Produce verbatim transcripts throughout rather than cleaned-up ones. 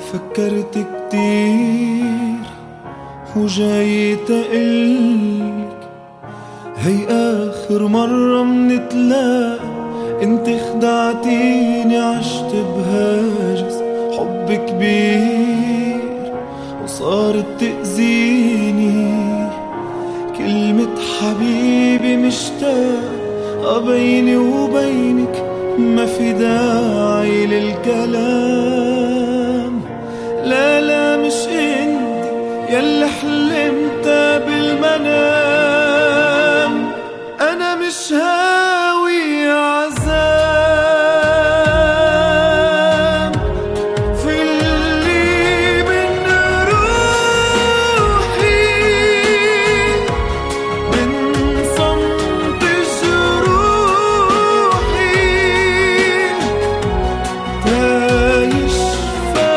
فكرت كتير وجاي تقلك هي آخر مرة منتلاقى، انت خدعتيني عشت بهاجس حب كبير وصارت تأذيني. كلمة حبيبي مشتاق بيني وبينك ما في داعي للكلام. لا لا مش انت يلي حلمت بالمنام، انا مش هاوي عذاب في اللي من روحي، من صمت جروحي تايشفى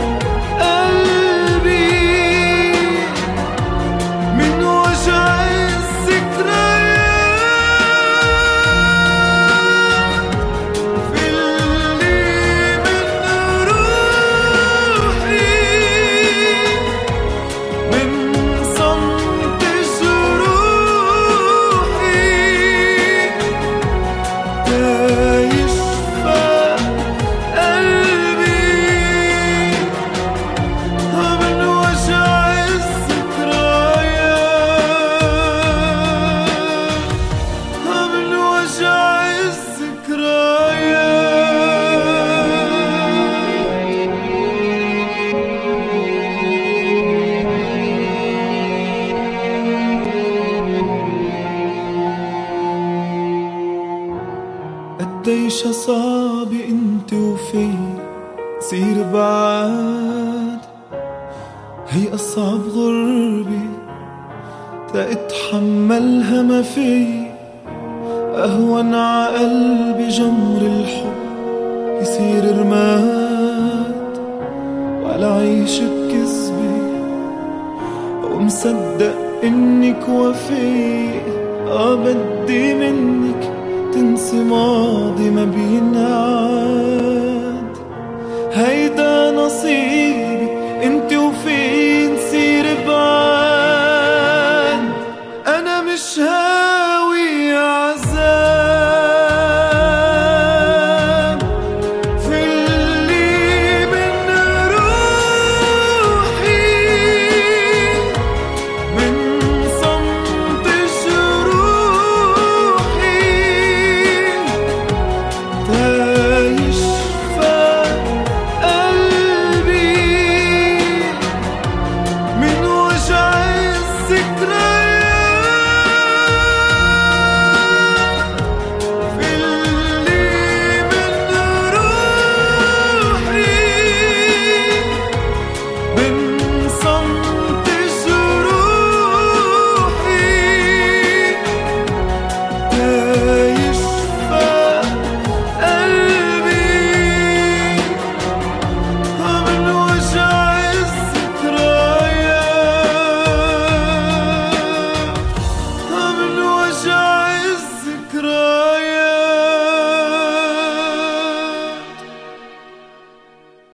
قلبي من وجع الذكريات. في اللي من روحي من صمت جروحي تايشفى قلبي من وجع الذكريات، من وجع الذكريات. قديش صعب انت وفي صير بعاد، هي أصعب غربة تأتحملها ما في. أهون ع قلبي جمر الحب يصير رماد، ولا عيش بكذبة ومصدق إنك وفي. آه بدي منك تنسي ماضي ما بينعاد، هيدا نصيبي انت